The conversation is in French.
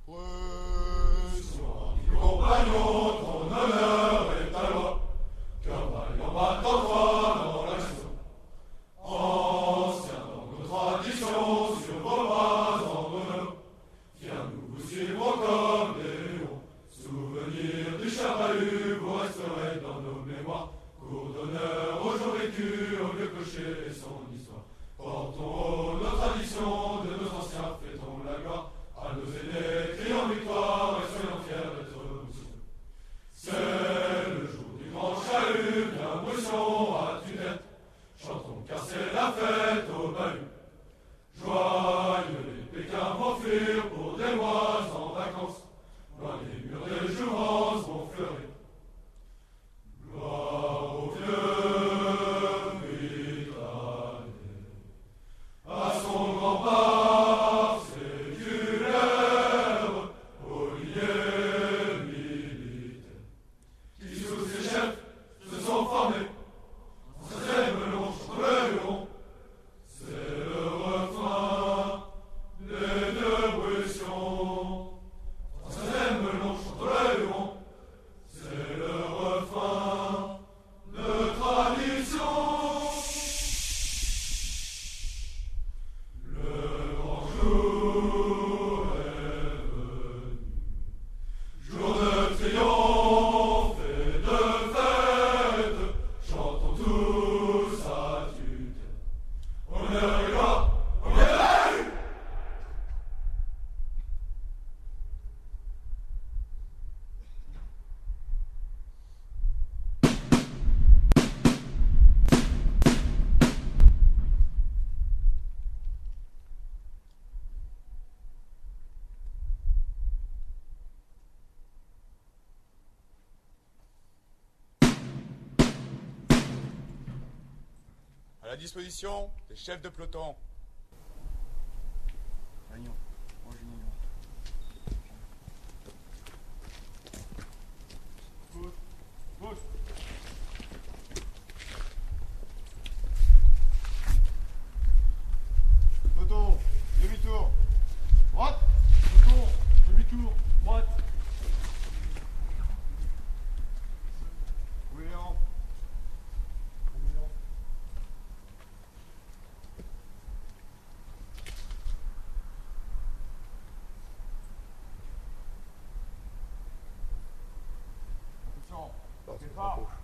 Sois du compagnon, ton honneur est ta loi, qu'un vaillant battant toi dans l'action. Ancien dans nos traditions, sur vos bras en bonheur, viens nous vous suivre comme des héros. Souvenir du charbahut, vous resterez dans nos mémoires. Cours d'honneur au jour vécu, au vieux clocher et son histoire. Portons haut nos traditions, de nos anciens fêtons la gloire. À nos aînés, crions victoire et soyons fiers d'être aussi. C'est le jour du grand chahut, bien mousson à tue-tête. Chantons car c'est la fête au bahut. Joyeux les Pékins vont fuir pour des mois en vacances. Loin des murs des jourances vont fleurir. Gloire au vieux Britannique, à son grand-père séculaire, aux liés militaires, qui sous ses chefs se sont formés, en très melon, chanteleront, c'est le refrain des deux brutions. En très melon, chanteleront, c'est le refrain de tradition. Le grand jour est venu, jour de triomphe et de fête, chantons tous à tue-tête. Honneur et gloire, au bien la rue. À la disposition des chefs de peloton. Peloton, demi-tour. Droite. Peloton, demi-tour. Droite. Cohérent. Cohérent. Attention. Départ.